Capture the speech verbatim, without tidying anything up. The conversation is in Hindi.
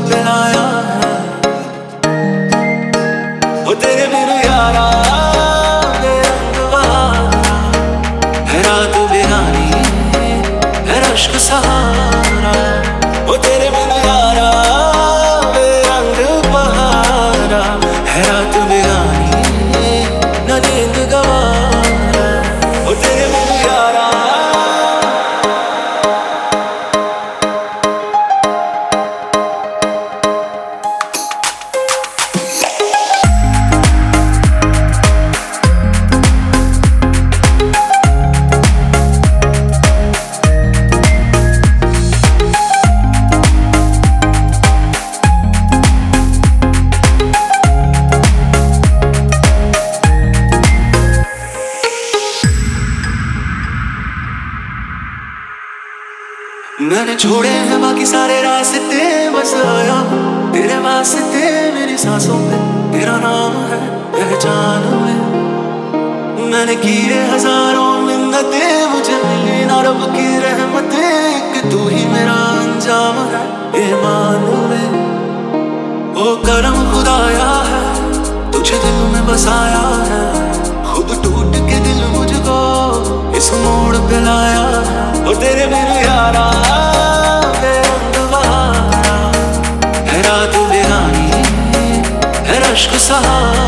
पे लाया है। वो तेरे बिन यारा बेरंग बहारा है, रात बेगानी है रश्क सहारा। वो तेरे बिन यारा बेरंग बहारा है, रात बेगानी न नींद गवारा। वो तेरे बिन यारा मैंने छोड़े हैं बाकी सारे रास्ते, बस आया तेरे वास्ते। मेरी सांसों में तेरा नाम है पहचान में। मैंने किए हजारों मिन्नते, मुझे मिली ना रब की रहमतें। एक तू ही मेरा अंजाम है ये मान में। वो करम खुदाया है तुझे दिल में बसाया है, खुद टूट के दिल मुझको इस मोड़ पे लाया है। और तेरे बिन यारा बेरंग बहारा है, रात बेगानी है रश्क सहारा।